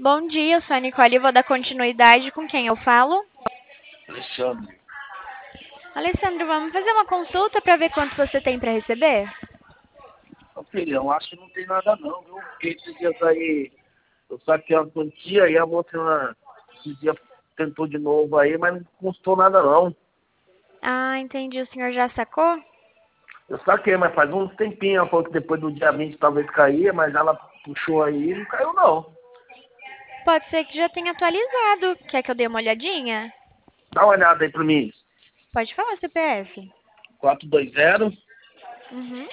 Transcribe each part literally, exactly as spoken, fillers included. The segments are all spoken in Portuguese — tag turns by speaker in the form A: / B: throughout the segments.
A: Bom dia, eu sou a Nicole e vou dar continuidade com quem eu falo.
B: Alexandre.
A: Alessandro, vamos fazer uma consulta para ver quanto você tem para receber?
B: Ô, filhão, acho que não tem nada não, viu? Porque esses dias aí eu saquei uma quantia e a outra esses dias tentou de novo aí, mas não custou nada não.
A: Ah, entendi. O senhor já sacou?
B: Eu saquei, mas faz uns tempinhos, ela falou que depois do dia vinte talvez caía, mas ela puxou aí e não caiu não.
A: Pode ser que já tenha atualizado. Quer que eu dê uma olhadinha?
B: Dá uma olhada aí pra mim.
A: Pode falar, C P F.
B: quatro dois zero,
A: Uhum,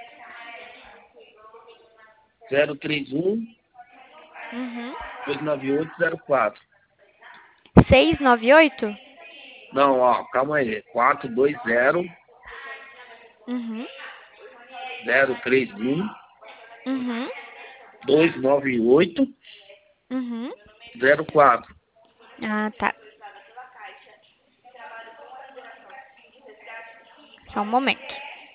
B: zero três um,
A: uhum.
B: dois nove oito zero quatro.
A: seis nove oito?
B: Não, ó, calma aí. quatro dois zero,
A: Uhum,
B: zero três um,
A: uhum,
B: dois nove oito
A: uhum.
B: zero quatro.
A: Ah, tá. Só um momento.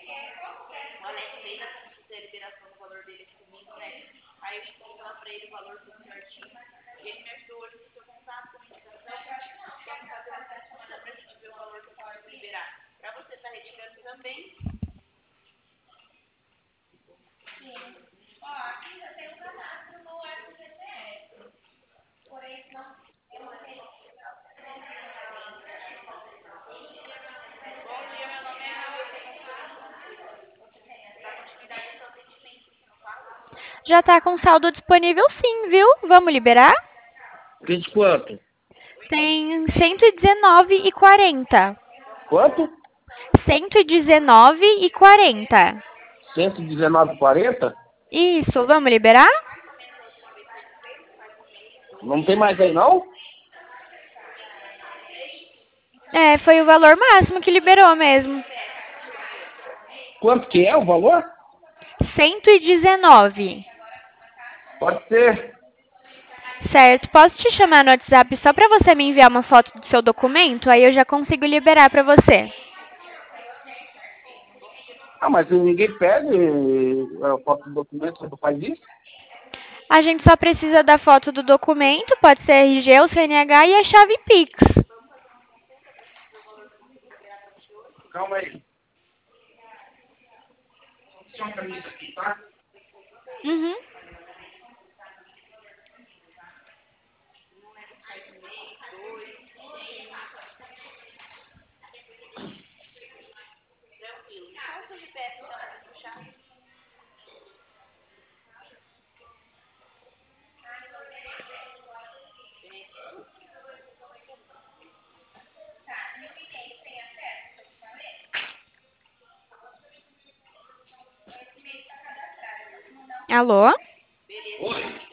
A: Já tá com saldo disponível sim, viu? Vamos liberar?
B: Fiz quanto?
A: Tem cento e dezenove e quarenta.
B: Quanto?
A: cento e dezenove e quarenta.
B: cento e dezenove e quarenta?
A: Isso, vamos liberar?
B: Não tem mais aí não?
A: É, foi o valor máximo que liberou mesmo.
B: Quanto que é o valor?
A: cento e dezenove.
B: Pode ser.
A: Certo, posso te chamar no WhatsApp só para você me enviar uma foto do seu documento? Aí eu já consigo liberar para você.
B: Ah, mas ninguém pede a foto do documento quando faz isso?
A: A gente só precisa da foto do documento, pode ser R G ou C N H e a chave Pix.
B: Calma aí. Só uma camisa aqui, tá?
A: Uhum. Alô?
B: Oi.